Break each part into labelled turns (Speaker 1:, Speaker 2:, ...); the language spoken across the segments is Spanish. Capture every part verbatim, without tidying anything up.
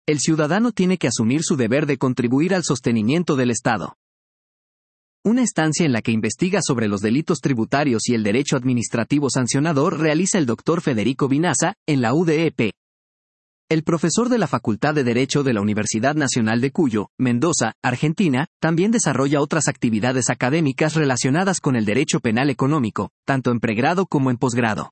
Speaker 1: el ciudadano tiene que asumir su deber de contribuir al sostenimiento del Estado. Una estancia en la que investiga sobre los delitos tributarios y el derecho administrativo sancionador realiza el doctor Federico Vinaza, en la U D E P. El profesor de la Facultad de Derecho de la Universidad Nacional de Cuyo, Mendoza, Argentina, también desarrolla otras actividades académicas relacionadas con el derecho penal económico, tanto en pregrado como en posgrado.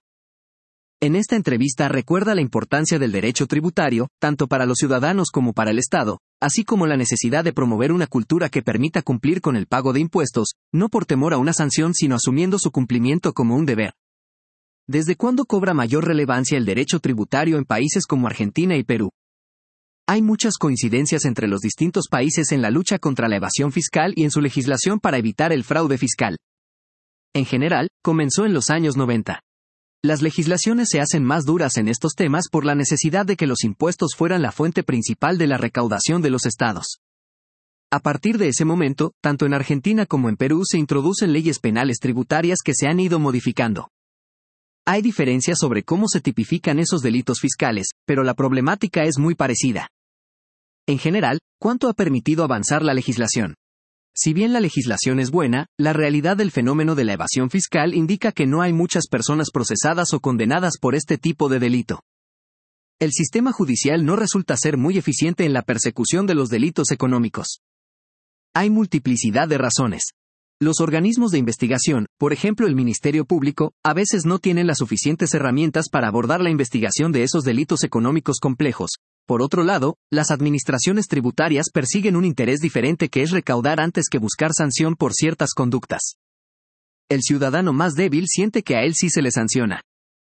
Speaker 1: En esta entrevista recuerda la importancia del derecho tributario, tanto para los ciudadanos como para el Estado, así como la necesidad de promover una cultura que permita cumplir con el pago de impuestos, no por temor a una sanción sino asumiendo su cumplimiento como un deber. ¿Desde cuándo cobra mayor relevancia el derecho tributario en países como Argentina y Perú? Hay muchas coincidencias entre los distintos países en la lucha contra la evasión fiscal y en su legislación para evitar el fraude fiscal. En general, comenzó en los años noventa. Las legislaciones se hacen más duras en estos temas por la necesidad de que los impuestos fueran la fuente principal de la recaudación de los estados. A partir de ese momento, tanto en Argentina como en Perú se introducen leyes penales tributarias que se han ido modificando. Hay diferencias sobre cómo se tipifican esos delitos fiscales, pero la problemática es muy parecida. En general, ¿cuánto ha permitido avanzar la legislación? Si bien la legislación es buena, la realidad del fenómeno de la evasión fiscal indica que no hay muchas personas procesadas o condenadas por este tipo de delito. El sistema judicial no resulta ser muy eficiente en la persecución de los delitos económicos. Hay multiplicidad de razones. Los organismos de investigación, por ejemplo el Ministerio Público, a veces no tienen las suficientes herramientas para abordar la investigación de esos delitos económicos complejos. Por otro lado, las administraciones tributarias persiguen un interés diferente que es recaudar antes que buscar sanción por ciertas conductas. El ciudadano más débil siente que a él sí se le sanciona.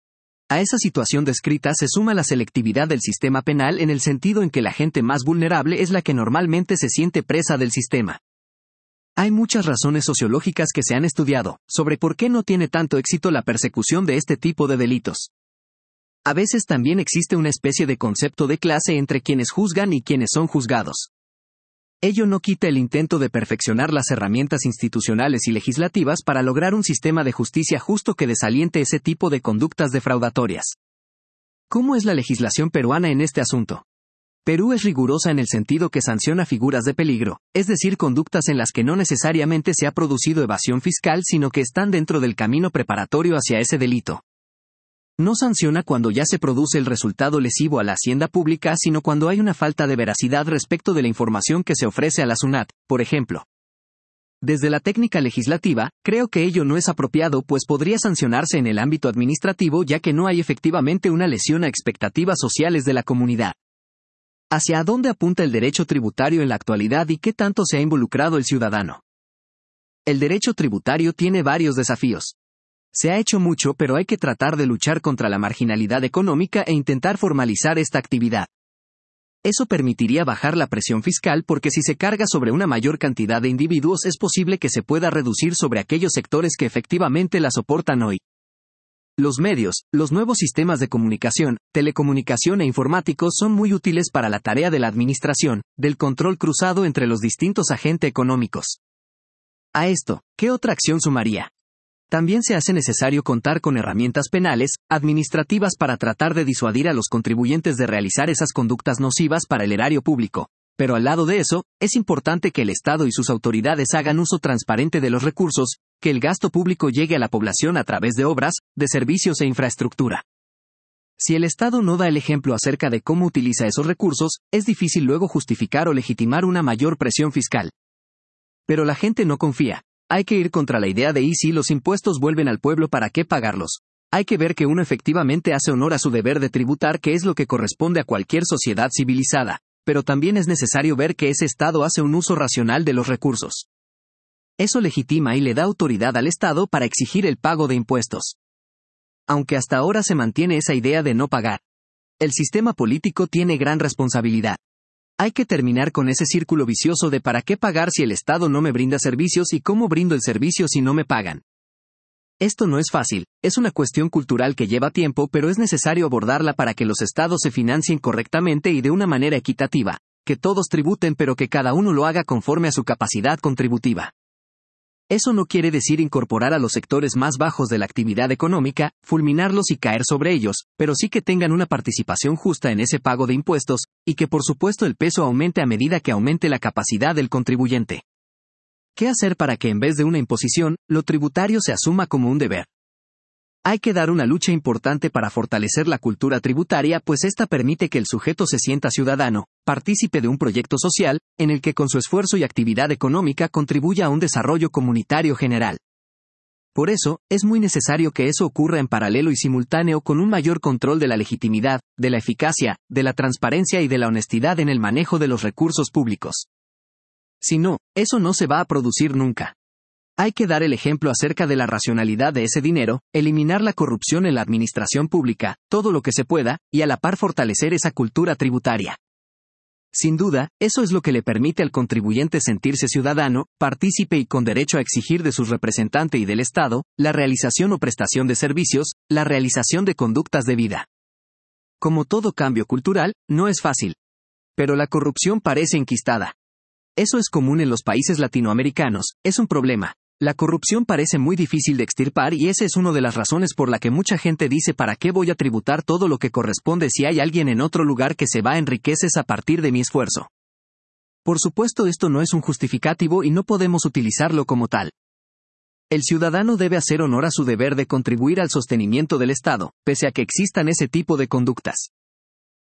Speaker 1: A esa situación descrita se suma la selectividad del sistema penal en el sentido en que la gente más vulnerable es la que normalmente se siente presa del sistema. Hay muchas razones sociológicas que se han estudiado sobre por qué no tiene tanto éxito la persecución de este tipo de delitos. A veces también existe una especie de concepto de clase entre quienes juzgan y quienes son juzgados. Ello no quita el intento de perfeccionar las herramientas institucionales y legislativas para lograr un sistema de justicia justo que desaliente ese tipo de conductas defraudatorias. ¿Cómo es la legislación peruana en este asunto? Perú es rigurosa en el sentido que sanciona figuras de peligro, es decir, conductas en las que no necesariamente se ha producido evasión fiscal sino que están dentro del camino preparatorio hacia ese delito. No sanciona cuando ya se produce el resultado lesivo a la hacienda pública sino cuando hay una falta de veracidad respecto de la información que se ofrece a la SUNAT, por ejemplo. Desde la técnica legislativa, creo que ello no es apropiado pues podría sancionarse en el ámbito administrativo ya que no hay efectivamente una lesión a expectativas sociales de la comunidad. ¿Hacia dónde apunta el derecho tributario en la actualidad y qué tanto se ha involucrado el ciudadano? El derecho tributario tiene varios desafíos. Se ha hecho mucho pero hay que tratar de luchar contra la marginalidad económica e intentar formalizar esta actividad. Eso permitiría bajar la presión fiscal porque si se carga sobre una mayor cantidad de individuos es posible que se pueda reducir sobre aquellos sectores que efectivamente la soportan hoy. Los medios, los nuevos sistemas de comunicación, telecomunicación e informáticos son muy útiles para la tarea de la administración, del control cruzado entre los distintos agentes económicos. A esto, ¿qué otra acción sumaría? También se hace necesario contar con herramientas penales, administrativas para tratar de disuadir a los contribuyentes de realizar esas conductas nocivas para el erario público. Pero al lado de eso, es importante que el Estado y sus autoridades hagan uso transparente de los recursos, que el gasto público llegue a la población a través de obras, de servicios e infraestructura. Si el Estado no da el ejemplo acerca de cómo utiliza esos recursos, es difícil luego justificar o legitimar una mayor presión fiscal. Pero la gente no confía. Hay que ir contra la idea de y si los impuestos vuelven al pueblo, ¿para qué pagarlos? Hay que ver que uno efectivamente hace honor a su deber de tributar, que es lo que corresponde a cualquier sociedad civilizada. Pero también es necesario ver que ese Estado hace un uso racional de los recursos. Eso legitima y le da autoridad al Estado para exigir el pago de impuestos. Aunque hasta ahora se mantiene esa idea de no pagar. El sistema político tiene gran responsabilidad. Hay que terminar con ese círculo vicioso de ¿para qué pagar si el Estado no me brinda servicios y cómo brindo el servicio si no me pagan? Esto no es fácil, es una cuestión cultural que lleva tiempo, pero es necesario abordarla para que los estados se financien correctamente y de una manera equitativa, que todos tributen pero que cada uno lo haga conforme a su capacidad contributiva. Eso no quiere decir incorporar a los sectores más bajos de la actividad económica, fulminarlos y caer sobre ellos, pero sí que tengan una participación justa en ese pago de impuestos, y que por supuesto el peso aumente a medida que aumente la capacidad del contribuyente. ¿Qué hacer para que en vez de una imposición, lo tributario se asuma como un deber? Hay que dar una lucha importante para fortalecer la cultura tributaria, pues esta permite que el sujeto se sienta ciudadano, partícipe de un proyecto social, en el que con su esfuerzo y actividad económica contribuya a un desarrollo comunitario general. Por eso, es muy necesario que eso ocurra en paralelo y simultáneo con un mayor control de la legitimidad, de la eficacia, de la transparencia y de la honestidad en el manejo de los recursos públicos. Si no, eso no se va a producir nunca. Hay que dar el ejemplo acerca de la racionalidad de ese dinero, eliminar la corrupción en la administración pública, todo lo que se pueda, y a la par fortalecer esa cultura tributaria. Sin duda, eso es lo que le permite al contribuyente sentirse ciudadano, partícipe y con derecho a exigir de su representante y del Estado, la realización o prestación de servicios, la realización de conductas de vida. Como todo cambio cultural, no es fácil. Pero la corrupción parece enquistada. Eso es común en los países latinoamericanos, es un problema. La corrupción parece muy difícil de extirpar y esa es una de las razones por la que mucha gente dice ¿para qué voy a tributar todo lo que corresponde si hay alguien en otro lugar que se va a enriquecer a partir de mi esfuerzo? Por supuesto esto no es un justificativo y no podemos utilizarlo como tal. El ciudadano debe hacer honor a su deber de contribuir al sostenimiento del Estado, pese a que existan ese tipo de conductas.